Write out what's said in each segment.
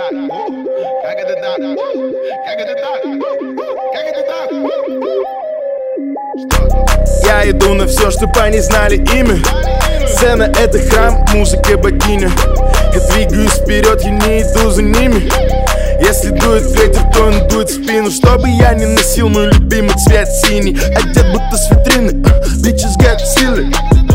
Как это так? Как это так? Как это так? Я иду на все, чтобы они знали имя. Сцена — это храм, музыка — богиня. Я двигаюсь вперед, я не иду за ними. Если дует ветер, то он дует в спину. Чтобы я не носил мой любимый цвет синий, одет будто с витрины. Bitches get silly.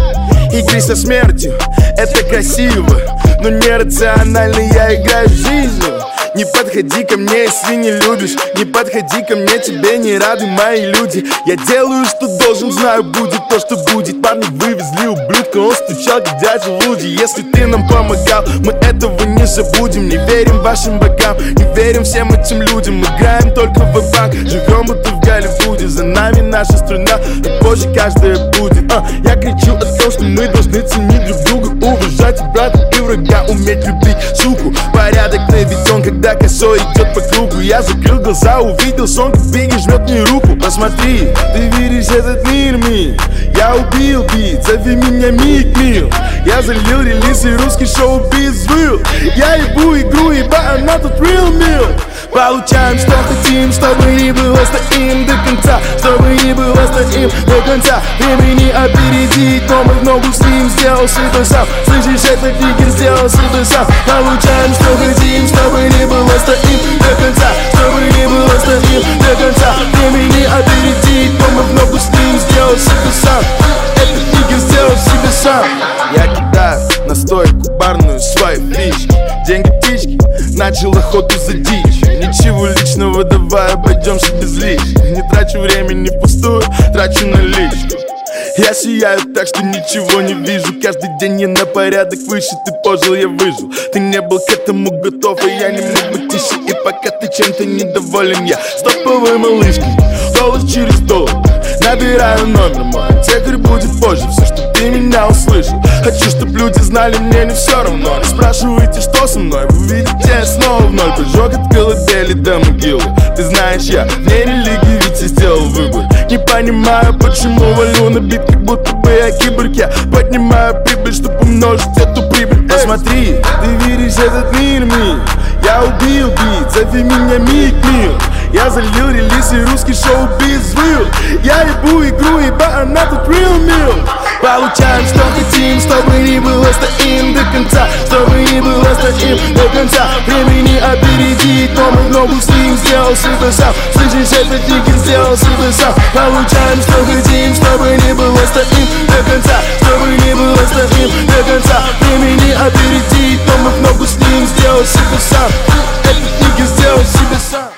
Игры со смертью — это красиво, но нерационально я играю жизнью. Не подходи ко мне, если не любишь. Не подходи ко мне, тебе не рады мои люди. Я делаю, что должен, знаю, будет то, что будет. Парни вывезли ублюдка, он стучал, как дядя Вуди. Если ты нам помогал, мы этого не забудем. Не верим вашим богам, не верим всем этим людям. Играем только в банк, живем будто в Голливуде. За нами наша страна, а позже каждая будет. Я кричу о том, что мы должны ценить друг друга, уважать и брата, и врага, уметь любить, суку. Порядок наведен, когда косой идет по кругу. Я закрыл глаза, увидел сон, как Бигги жмет мне руку. Посмотри, ты видишь этот мир, мир. Я убил бит, зови меня Мик Мил. Я залил релиз и русский шоу-биз взвыл. Я ебу игру, еба, она тут real meal. Получаем, что хотим, чтобы не было, стоим до конца. Чтобы не было, стоим до конца. Времени опередить, но мы в ногу с ним сделал сюда сам. Слышишь, это Фигин сделал сюда сам. Получаем, что хотим, чтобы не было, стоим до конца. Чтобы не было, стоим до конца. Времени опередить, но мы в ногу с ним сделал сюда сам. Это Фигин сделал сюда сам. Я кидаю на стойку барную свои фишки. Деньги птички, начал охоту за дичь. Ничего личного, давай обойдемся без лишних. Не трачу времени впустую, трачу наличку. Я сияю так, что ничего не вижу. Каждый день я на порядок выше. Ты пожил, я выжил. Ты не был к этому готов, и я не мог быть тише. И пока ты чем-то недоволен, я стоповой малышкой. Доллар через доллар, набираю номер мой. Теперь будет позже, все, что ты меня услышал. Хочу, чтоб люди знали, мне не все равно. Не спрашивайте, что со мной, вы видите снова в ноль. Прыжок от колыбели до могилы. Ты знаешь, я вне религии, ведь я сделал выбор. Не понимаю, почему валю на бит, как будто бы я киборг. Я поднимаю прибыль, чтоб умножить эту прибыль. Посмотри, ты видишь этот мир, мир. Я убил бит, зови меня Мик Мил. Я залил релиз и русский шоу-биз взвыл. Я ебу игру, еба, она тут real meal. Получаем, что хотим, чтобы не было, стоим до конца. Чтобы не было, стоим до конца. Времени опередить, но мы в ногу с ним сделал сюда сам. Слышишь, это Фигин сделал сюда сам. Получаем, что хотим, чтобы не было, стоим до конца. Чтобы не было, стоим до конца. Времени опередить, но мы в ногу с ним сделал сюда сам. Это Фигин сделал сюда сам.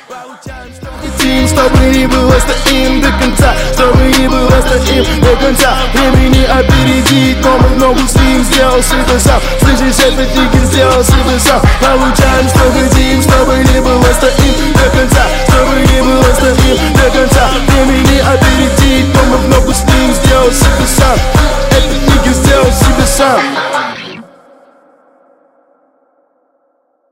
Чтобы не было, стоим до конца. Чтобы не было, стоим до конца. Времени опередить, но мы в ногу с ним сделал сюда сам. Слышишь, это Фигин сделал сюда сам. Получаем, что хотим, чтобы не было, стоим до конца. Чтобы не было, стоим до конца. Времени опередить, но мы в ногу с ним сделал сюда сам. Это Фигин сделал сюда сам.